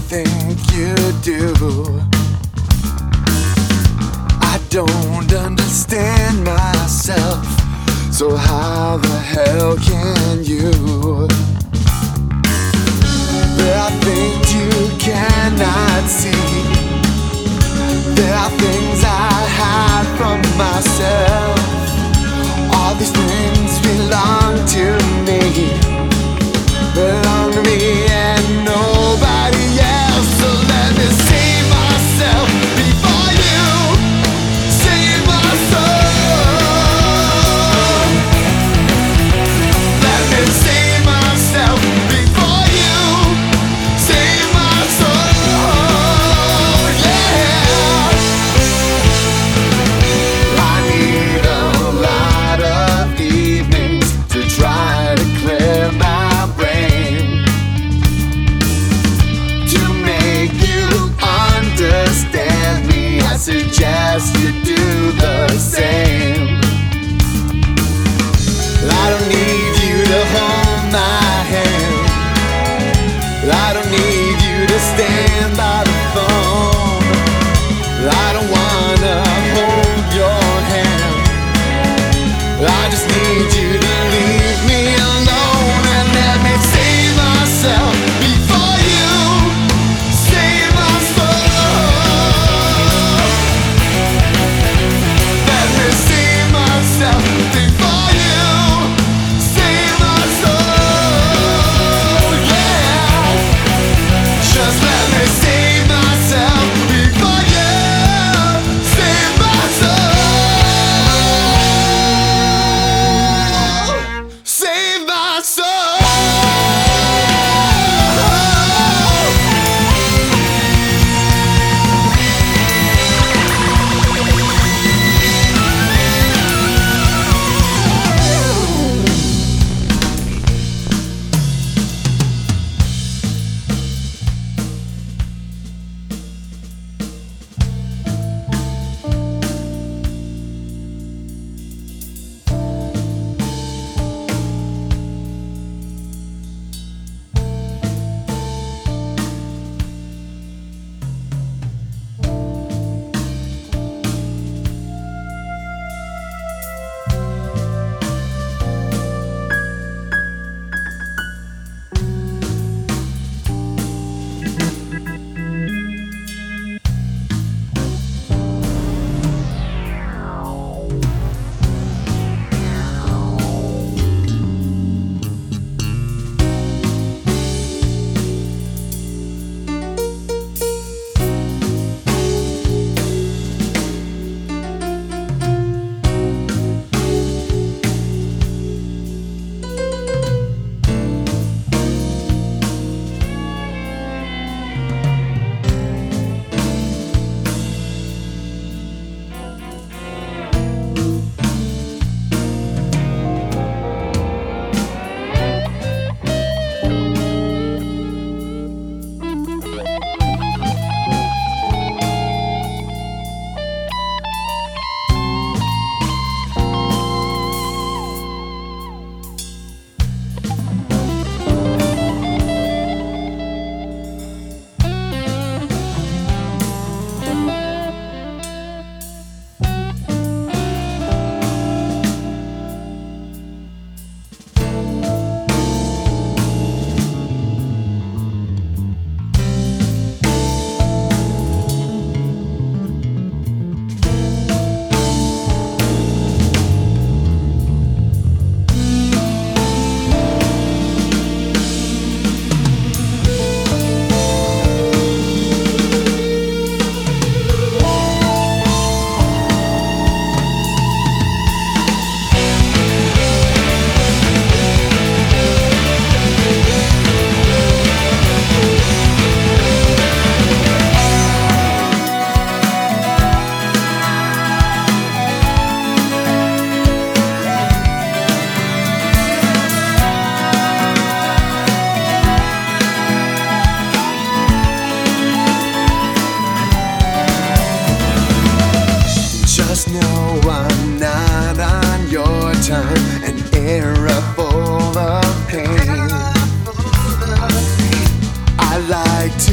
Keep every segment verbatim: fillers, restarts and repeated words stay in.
think you do. I don't understand myself, so how the hell can you? There are things you cannot see. There are things I hide from myself. All these things belong to me, belong to me and nobody else. So let me save myself before you save my soul. Let me save myself before you save my soul. Yeah, I need a lot of evenings to try to clear my brain, to make you understand me. I suggest you do the same. I don't need you to hold my hand. I don't need you to stand by the phone. I don't wanna hold your hand. I just need you to leave me alone and let me save myself before you save my soul. Let me save myself before you save my soul. Yeah, just let me save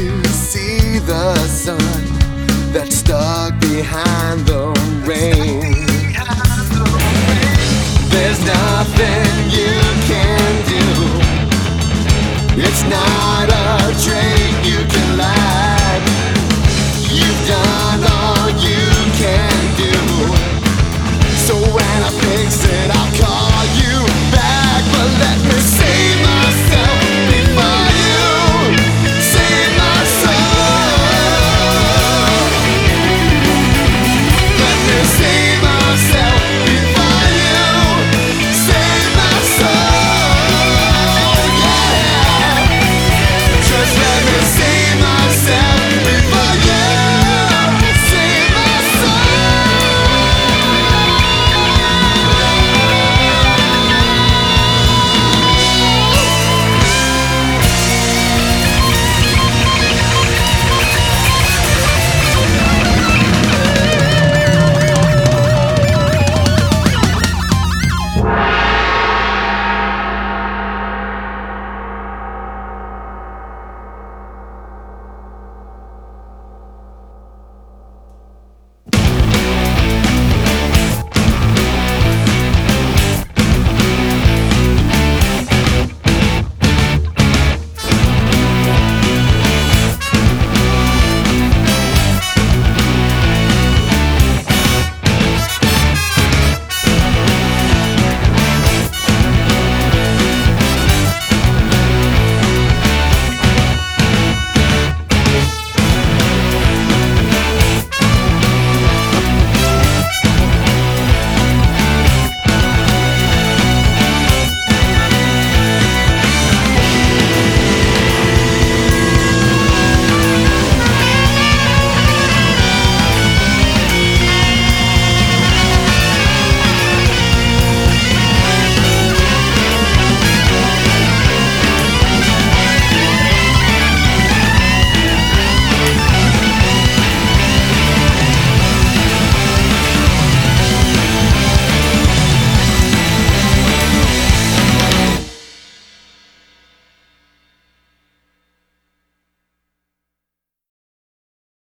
to see the sun that's stuck behind the rain. There's nothing you can do. It's not